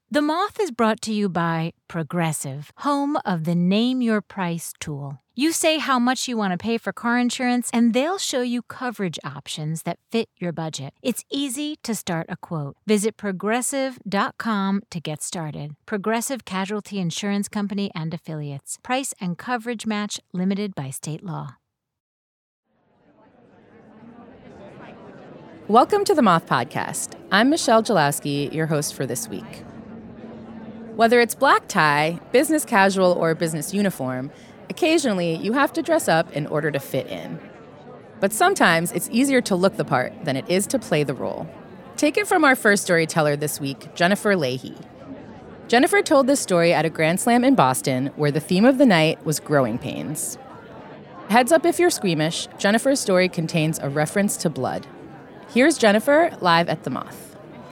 The Moth is brought to you by Progressive, home of the Name Your Price tool. You say how much you want to pay for car insurance, and they'll show you coverage options that fit your budget. It's easy to start a quote. Visit Progressive.com to get started. Progressive Casualty Insurance Company and Affiliates. Price and coverage match limited by state law. Welcome to the Moth Podcast. I'm Michelle Jalowski, your host for this week. Whether it's black tie, business casual, or business uniform, occasionally you have to dress up in order to fit in. But sometimes it's easier to look the part than it is to play the role. Take it from our first storyteller this week, Jennifer Leahy. Jennifer told this story at a Grand Slam in Boston where the theme of the night was growing pains. Heads up if you're squeamish, Jennifer's story contains a reference to blood. Here's Jennifer live at the Moth.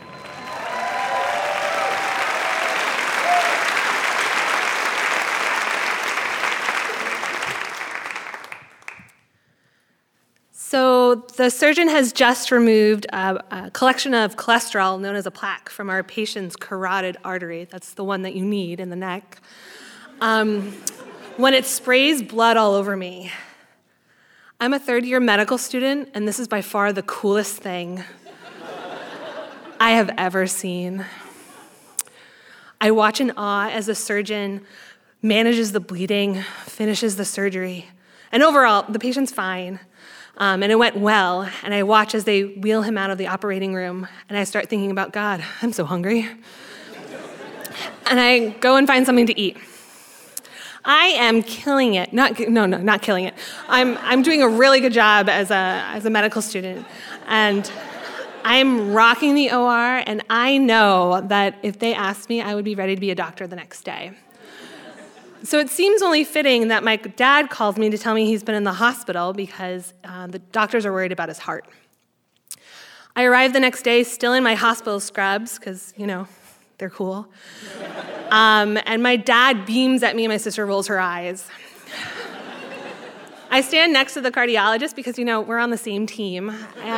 So the surgeon has just removed a collection of cholesterol known as a plaque from our patient's carotid artery. That's the one that you need in the neck. When it sprays blood all over me. I'm a third-year medical student, and this is by far the coolest thing I have ever seen. I watch in awe as the surgeon manages the bleeding, finishes the surgery, and overall, the patient's fine. And it went well, and I watch as they wheel him out of the operating room, and I start thinking about, God, I'm so hungry. And I go and find something to eat. I am killing it. Not killing it. I'm doing a really good job as a medical student, and I'm rocking the OR, and I know that if they asked me, I would be ready to be a doctor the next day. So it seems only fitting that my dad calls me to tell me he's been in the hospital because the doctors are worried about his heart. I arrive the next day still in my hospital scrubs because, they're cool. And my dad beams at me and my sister rolls her eyes. I stand next to the cardiologist because, we're on the same team.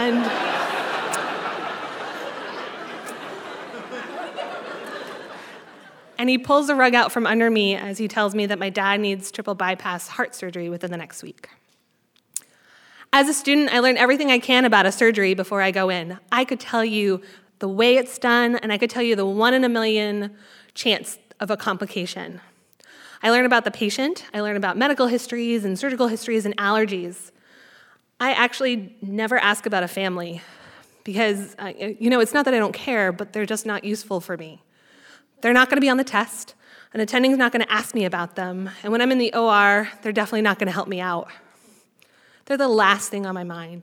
And he pulls the rug out from under me as he tells me that my dad needs triple bypass heart surgery within the next week. As a student, I learned everything I can about a surgery before I go in. I could tell you the way it's done, and I could tell you the 1 in a million chance of a complication. I learned about the patient. I learned about medical histories and surgical histories and allergies. I actually never ask about a family because, it's not that I don't care, but they're just not useful for me. They're not going to be on the test. An attending's not going to ask me about them. And when I'm in the OR, they're definitely not going to help me out. They're the last thing on my mind.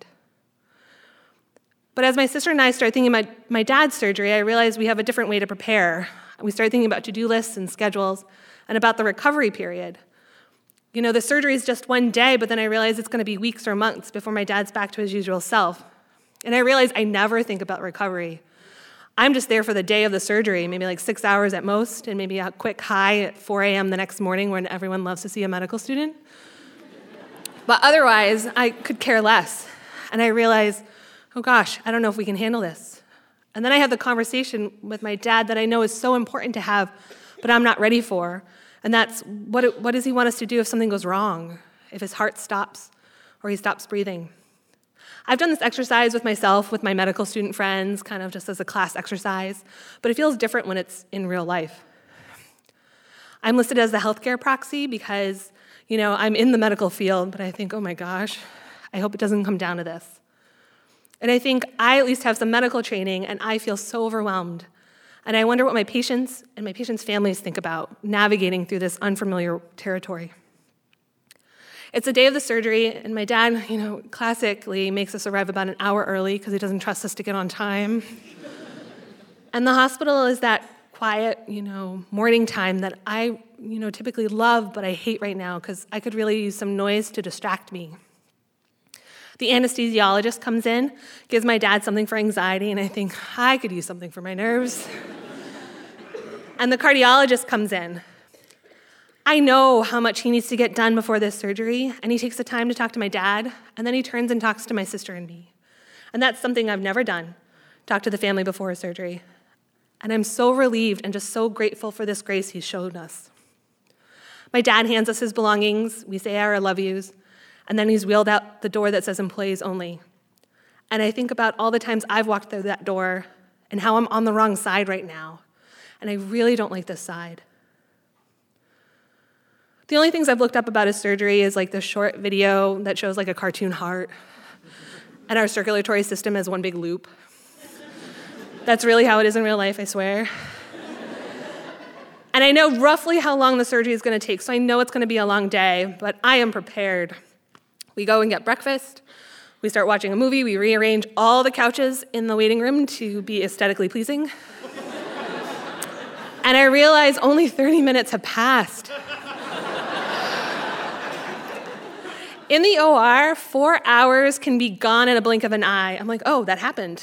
But as my sister and I start thinking about my dad's surgery, I realized we have a different way to prepare. We start thinking about to-do lists and schedules and about the recovery period. The surgery is just one day, but then I realize it's going to be weeks or months before my dad's back to his usual self. And I realize I never think about recovery. I'm just there for the day of the surgery, maybe like 6 hours at most, and maybe a quick high at 4 a.m. the next morning when everyone loves to see a medical student. But otherwise, I could care less. And I realize, oh gosh, I don't know if we can handle this. And then I have the conversation with my dad that I know is so important to have, but I'm not ready for. And that's, what does he want us to do if something goes wrong? If his heart stops or he stops breathing? I've done this exercise with myself, with my medical student friends, kind of just as a class exercise, but it feels different when it's in real life. I'm listed as the healthcare proxy because, I'm in the medical field, but I think, oh my gosh, I hope it doesn't come down to this. And I think I at least have some medical training, and I feel so overwhelmed. And I wonder what my patients and my patients' families think about navigating through this unfamiliar territory. It's the day of the surgery, and my dad, classically makes us arrive about an hour early because he doesn't trust us to get on time. And the hospital is that quiet, morning time that I, typically love, but I hate right now because I could really use some noise to distract me. The anesthesiologist comes in, gives my dad something for anxiety, and I think, I could use something for my nerves. And the cardiologist comes in. I know how much he needs to get done before this surgery, and he takes the time to talk to my dad, and then he turns and talks to my sister and me. And that's something I've never done, talk to the family before a surgery. And I'm so relieved and just so grateful for this grace he's shown us. My dad hands us his belongings. We say our love yous. And then he's wheeled out the door that says employees only. And I think about all the times I've walked through that door and how I'm on the wrong side right now. And I really don't like this side. The only things I've looked up about his surgery is like this short video that shows like a cartoon heart. And our circulatory system is one big loop. That's really how it is in real life, I swear. And I know roughly how long the surgery is going to take, so I know it's going to be a long day, but I am prepared. We go and get breakfast. We start watching a movie. We rearrange all the couches in the waiting room to be aesthetically pleasing. And I realize only 30 minutes have passed. In the OR, 4 hours can be gone in a blink of an eye. I'm like, oh, that happened.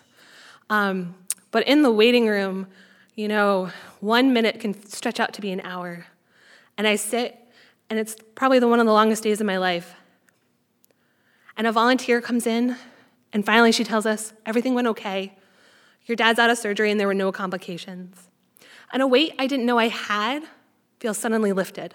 But in the waiting room, 1 minute can stretch out to be an hour. And I sit, and it's probably one of the longest days of my life. And a volunteer comes in, and finally she tells us, everything went okay. Your dad's out of surgery, and there were no complications. And a weight I didn't know I had feels suddenly lifted.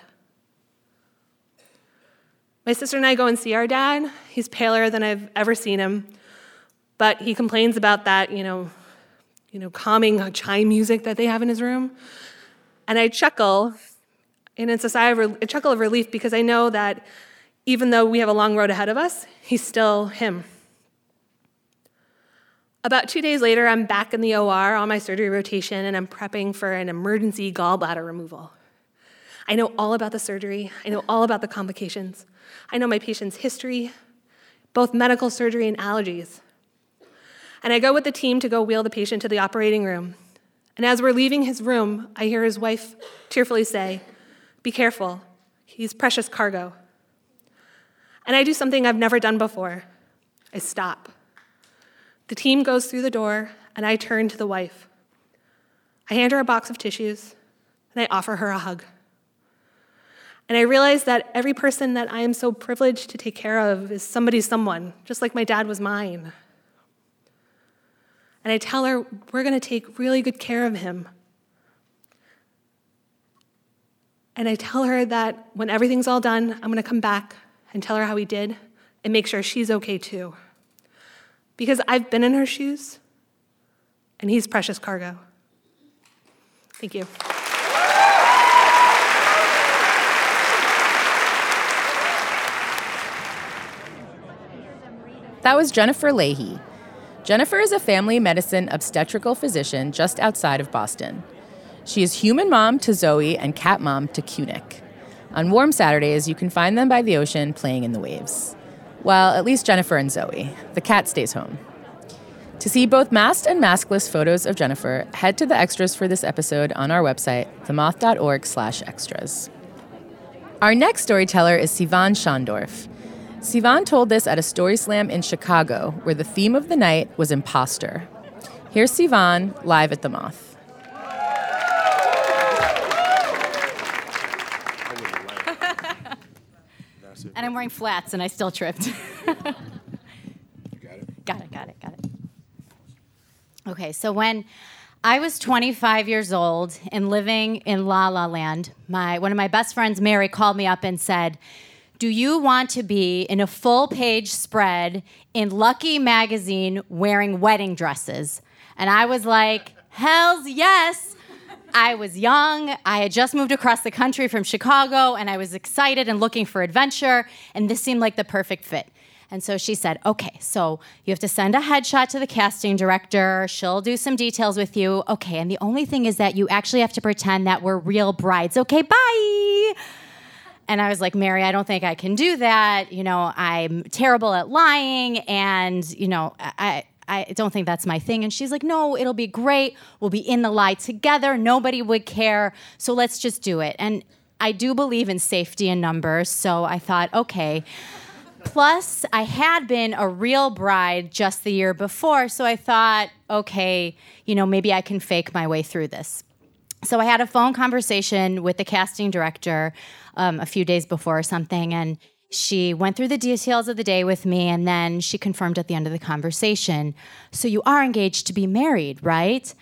My sister and I go and see our dad. He's paler than I've ever seen him, but he complains about that, calming chime music that they have in his room. And I chuckle, and it's a chuckle of relief because I know that even though we have a long road ahead of us, he's still him. About 2 days later, I'm back in the OR on my surgery rotation, and I'm prepping for an emergency gallbladder removal. I know all about the surgery. I know all about the complications. I know my patient's history, both medical surgery and allergies. And I go with the team to go wheel the patient to the operating room. And as we're leaving his room, I hear his wife tearfully say, "Be careful, he's precious cargo." And I do something I've never done before. I stop. The team goes through the door, and I turn to the wife. I hand her a box of tissues, and I offer her a hug. And I realize that every person that I am so privileged to take care of is somebody's someone, just like my dad was mine. And I tell her we're going to take really good care of him. And I tell her that when everything's all done, I'm going to come back and tell her how he did and make sure she's okay too. Because I've been in her shoes, and he's precious cargo. Thank you. That was Jennifer Leahy. Jennifer is a family medicine obstetrical physician just outside of Boston. She is human mom to Zoe and cat mom to Kunik. On warm Saturdays, you can find them by the ocean playing in the waves. Well, at least Jennifer and Zoe. The cat stays home. To see both masked and maskless photos of Jennifer, head to the extras for this episode on our website, themoth.org/extras. Our next storyteller is Sivan Schandorf. Sivan told this at a story slam in Chicago, where the theme of the night was imposter. Here's Sivan live at The Moth. And I'm wearing flats, and I still tripped. You got it? Got it. Okay, so when I was 25 years old and living in La La Land, one of my best friends, Mary, called me up and said, "Do you want to be in a full-page spread in Lucky magazine wearing wedding dresses?" And I was like, hells yes. I was young. I had just moved across the country from Chicago, and I was excited and looking for adventure, and this seemed like the perfect fit. And so she said, okay, so you have to send a headshot to the casting director. She'll do some details with you. Okay, and the only thing is that you actually have to pretend that we're real brides. Okay, bye. And I was like, Mary, I don't think I can do that. I'm terrible at lying, and, I don't think that's my thing. And she's like, no, it'll be great. We'll be in the lie together. Nobody would care. So let's just do it. And I do believe in safety in numbers, so I thought, okay. Plus, I had been a real bride just the year before, so I thought, okay, maybe I can fake my way through this. So I had a phone conversation with the casting director a few days before or something, and she went through the details of the day with me, and then she confirmed at the end of the conversation, "So you are engaged to be married, right?"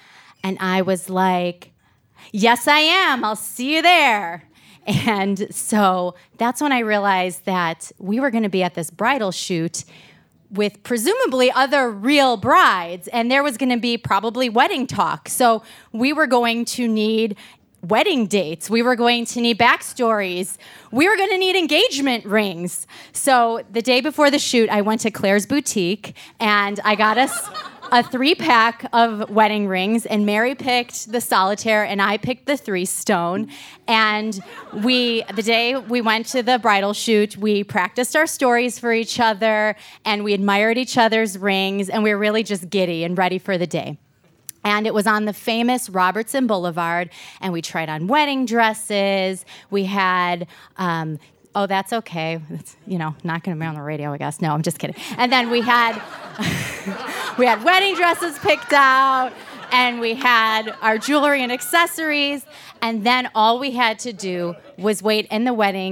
And I was like, yes, I am. I'll see you there. And so that's when I realized that we were going to be at this bridal shoot with presumably other real brides, and there was going to be probably wedding talk. So we were going to need wedding dates. We were going to need backstories. We were going to need engagement rings. So the day before the shoot, I went to Claire's Boutique, and I got us a 3-pack of wedding rings, and Mary picked the solitaire, and I picked the 3-stone. And the day we went to the bridal shoot, we practiced our stories for each other, and we admired each other's rings, and we were really just giddy and ready for the day. And it was on the famous Robertson Boulevard, and we tried on wedding dresses. We had, oh, that's okay. It's, not going to be on the radio, I guess. No, I'm just kidding. And then we had we had wedding dresses picked out, and we had our jewelry and accessories. And then all we had to do was wait in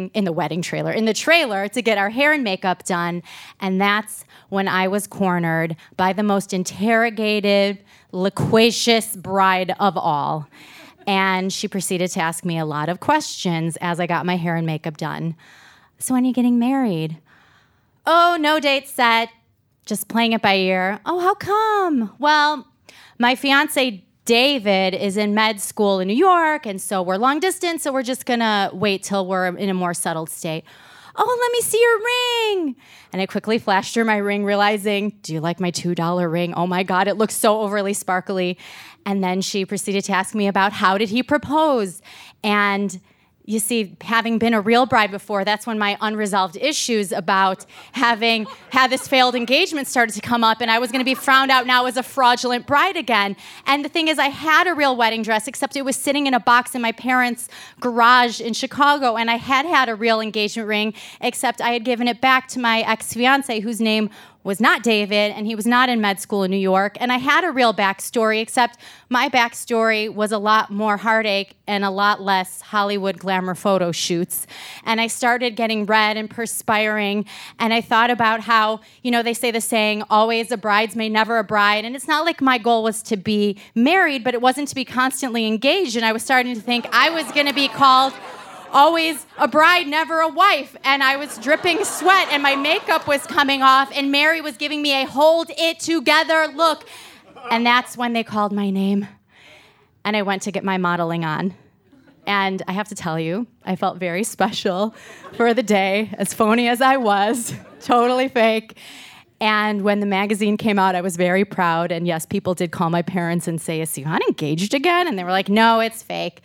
the trailer to get our hair and makeup done. And that's when I was cornered by the most interrogative, loquacious bride of all. And she proceeded to ask me a lot of questions as I got my hair and makeup done. So when are you getting married? Oh, no date set. Just playing it by ear. Oh, how come? Well, my fiance David is in med school in New York, and so we're long distance, so we're just gonna wait till we're in a more settled state. Oh, let me see your ring. And I quickly flashed her my ring, realizing, do you like my $2 ring? Oh my God, it looks so overly sparkly. And then she proceeded to ask me about how did he propose? And you see, having been a real bride before, that's when my unresolved issues about having had this failed engagement started to come up, and I was going to be frowned out now as a fraudulent bride again. And the thing is, I had a real wedding dress, except it was sitting in a box in my parents' garage in Chicago, and I had a real engagement ring, except I had given it back to my ex-fiance, whose name was not David, and he was not in med school in New York. And I had a real backstory, except my backstory was a lot more heartache and a lot less Hollywood glamour photo shoots. And I started getting red and perspiring, and I thought about how, they say the saying, always a bridesmaid, never a bride. And it's not like my goal was to be married, but it wasn't to be constantly engaged. And I was starting to think I was going to be called always a bride, never a wife. And I was dripping sweat, and my makeup was coming off, and Mary was giving me a hold it together look. And that's when they called my name. And I went to get my modeling on. And I have to tell you, I felt very special for the day, as phony as I was, totally fake. And when the magazine came out, I was very proud. And yes, people did call my parents and say, is Sivan engaged again? And they were like, no, it's fake.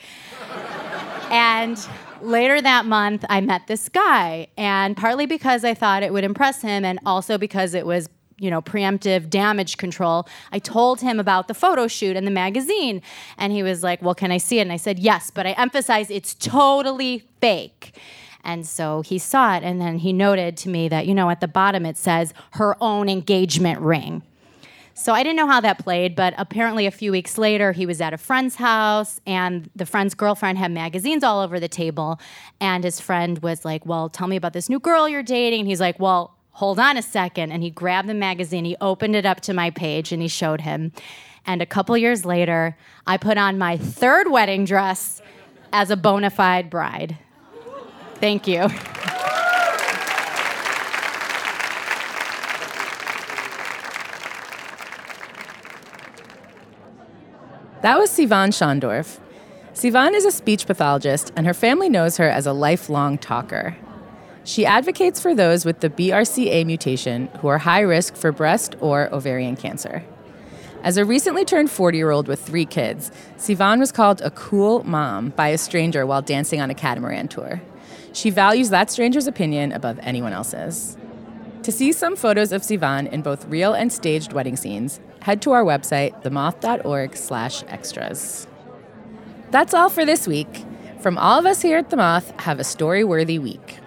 And later that month, I met this guy, and partly because I thought it would impress him, and also because it was, preemptive damage control, I told him about the photo shoot and the magazine, and he was like, well, can I see it? And I said, yes, but I emphasize it's totally fake. And so he saw it, and then he noted to me that, at the bottom it says, her own engagement ring. So I didn't know how that played, but apparently a few weeks later, he was at a friend's house, and the friend's girlfriend had magazines all over the table, and his friend was like, well, tell me about this new girl you're dating. And he's like, well, hold on a second. And he grabbed the magazine, he opened it up to my page, and he showed him. And a couple years later, I put on my 3rd wedding dress as a bona fide bride. Thank you. That was Sivan Schondorf. Sivan is a speech pathologist, and her family knows her as a lifelong talker. She advocates for those with the BRCA mutation who are high risk for breast or ovarian cancer. As a recently turned 40-year-old with 3 kids, Sivan was called a cool mom by a stranger while dancing on a catamaran tour. She values that stranger's opinion above anyone else's. To see some photos of Sivan in both real and staged wedding scenes, head to our website, themoth.org/extras. That's all for this week. From all of us here at The Moth, have a story-worthy week.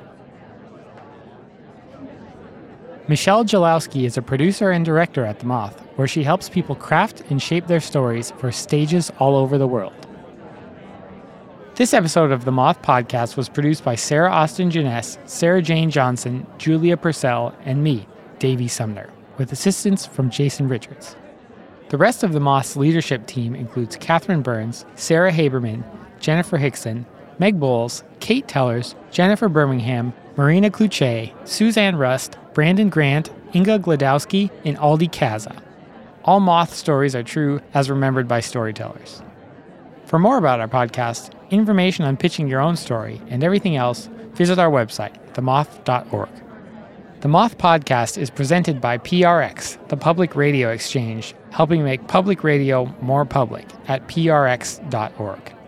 Michelle Jalowski is a producer and director at The Moth, where she helps people craft and shape their stories for stages all over the world. This episode of The Moth Podcast was produced by Sarah Austin Jeunesse, Sarah Jane Johnson, Julia Purcell, and me, Davey Sumner, with assistance from Jason Richards. The rest of the Moth's leadership team includes Catherine Burns, Sarah Haberman, Jennifer Hickson, Meg Bowles, Kate Tellers, Jennifer Birmingham, Marina Kluche, Suzanne Rust, Brandon Grant, Inga Gladowski, and Aldi Kaza. All Moth stories are true as remembered by storytellers. For more about our podcast, information on pitching your own story, and everything else, visit our website, themoth.org. The Moth Podcast is presented by PRX, the Public Radio Exchange, helping make public radio more public at prx.org.